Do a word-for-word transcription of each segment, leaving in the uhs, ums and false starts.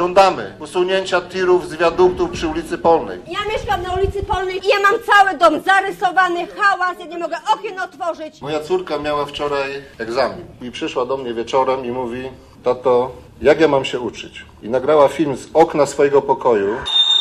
Żądamy usunięcia tirów z wiaduktów przy ulicy Polnej. Ja mieszkam na ulicy Polnej i ja mam cały dom zarysowany, hałas, ja nie mogę okien otworzyć. Moja córka miała wczoraj egzamin i przyszła do mnie wieczorem i mówi: tato, jak ja mam się uczyć? I nagrała film z okna swojego pokoju.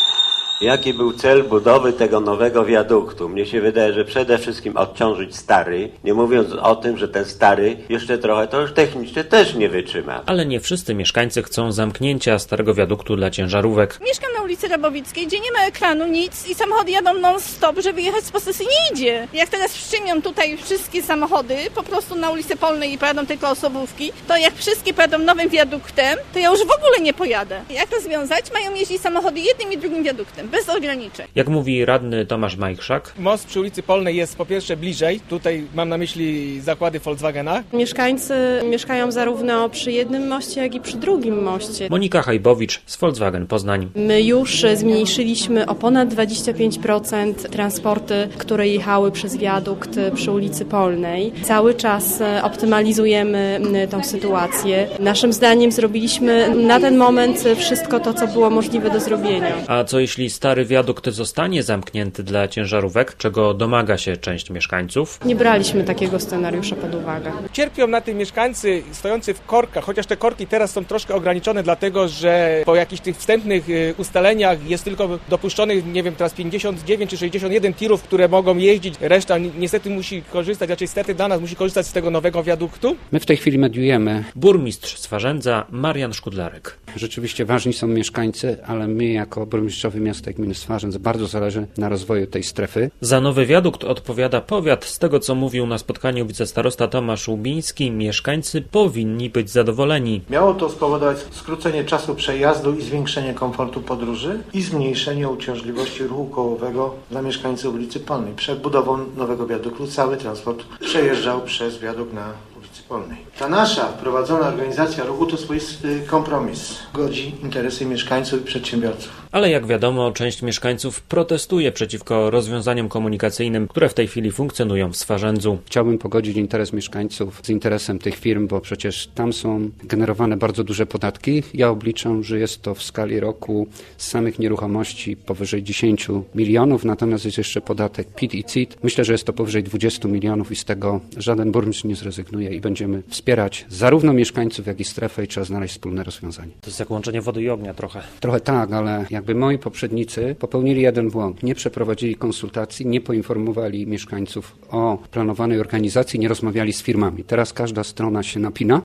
Jaki był cel budowy tego nowego wiaduktu? Mnie się wydaje, że przede wszystkim odciążyć stary, nie mówiąc o tym, że ten stary jeszcze trochę to już technicznie też nie wytrzyma. Ale nie wszyscy mieszkańcy chcą zamknięcia starego wiaduktu dla ciężarówek. Mieszkam na ulicy Rabowickiej, gdzie nie ma ekranu, nic i samochody jadą non-stop, żeby wyjechać z posesji nie idzie. Jak teraz wszczymią tutaj wszystkie samochody po prostu na ulicy Polnej i pojadą tylko osobówki, to jak wszystkie pojadą nowym wiaduktem, to ja już w ogóle nie pojadę. Jak rozwiązać? Mają jeździć samochody jednym i drugim wiaduktem. Bez ograniczeń. Jak mówi radny Tomasz Majchrzak, most przy ulicy Polnej jest po pierwsze bliżej, tutaj mam na myśli zakłady Volkswagena. Mieszkańcy mieszkają zarówno przy jednym moście, jak i przy drugim moście. Monika Hajbowicz z Volkswagen Poznań. My już zmniejszyliśmy o ponad dwadzieścia pięć procent transporty, które jechały przez wiadukt przy ulicy Polnej. Cały czas optymalizujemy tą sytuację. Naszym zdaniem zrobiliśmy na ten moment wszystko to, co było możliwe do zrobienia. A co jeśli stary wiadukt zostanie zamknięty dla ciężarówek, czego domaga się część mieszkańców? Nie braliśmy takiego scenariusza pod uwagę. Cierpią na tym mieszkańcy stojący w korkach, chociaż te korki teraz są troszkę ograniczone, dlatego że po jakichś tych wstępnych ustaleniach jest tylko dopuszczonych, nie wiem, teraz pięćdziesiąt dziewięć czy sześćdziesiąt jeden tirów, które mogą jeździć. Reszta niestety musi korzystać, raczej niestety dla nas musi korzystać z tego nowego wiaduktu. My w tej chwili mediujemy. Burmistrz Swarzędza Marian Szkudlarek. Rzeczywiście ważni są mieszkańcy, ale my jako burmistrzowie miasta i gminy Swarzędz bardzo zależy na rozwoju tej strefy. Za nowy wiadukt odpowiada powiat. Z tego, co mówił na spotkaniu wicestarosta Tomasz Łubiński, mieszkańcy powinni być zadowoleni. Miało to spowodować skrócenie czasu przejazdu i zwiększenie komfortu podróży i zmniejszenie uciążliwości ruchu kołowego dla mieszkańców ulicy Polnej. Przed budową nowego wiaduktu cały transport przejeżdżał przez wiadukt na ulicy Polnej. Ta nasza wprowadzona organizacja ruchu to swoisty kompromis. Godzi interesy mieszkańców i przedsiębiorców. Ale jak wiadomo, część mieszkańców protestuje przeciwko rozwiązaniom komunikacyjnym, które w tej chwili funkcjonują w Swarzędzu. Chciałbym pogodzić interes mieszkańców z interesem tych firm, bo przecież tam są generowane bardzo duże podatki. Ja obliczam, że jest to w skali roku z samych nieruchomości powyżej dziesięć milionów, natomiast jest jeszcze podatek P I T i C I T. Myślę, że jest to powyżej dwadzieścia milionów i z tego żaden burmistrz nie zrezygnuje i będziemy wspierać zarówno mieszkańców, jak i strefę i trzeba znaleźć wspólne rozwiązanie. To jest jak łączenie wody i ognia trochę. Trochę tak, ale jakby moi poprzednicy popełnili jeden błąd. Nie przeprowadzili konsultacji, nie poinformowali mieszkańców o planowanej organizacji, nie rozmawiali z firmami. Teraz każda strona się napina